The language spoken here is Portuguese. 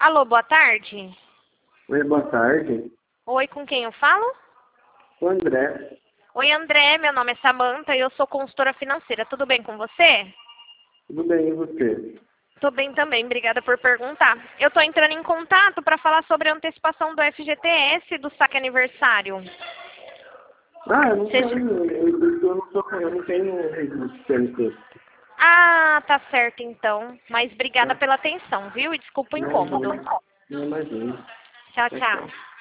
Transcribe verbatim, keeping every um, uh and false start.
Alô, boa tarde. Oi, boa tarde. Oi, com quem eu falo? O André. Oi, André, meu nome é Samantha e eu sou consultora financeira. Tudo bem com você? Tudo bem, e você? Tô bem também, obrigada por perguntar. Eu tô entrando em contato para falar sobre a antecipação do F G T S do saque aniversário. Ah, eu não Você... tenho, eu, eu, eu não sou, eu não tenho registro. Ah, tá certo então. Mas obrigada Tá? pela atenção, viu? E desculpa o Não, incômodo. não, não imagino. Tchau, Tchau, tchau. tchau.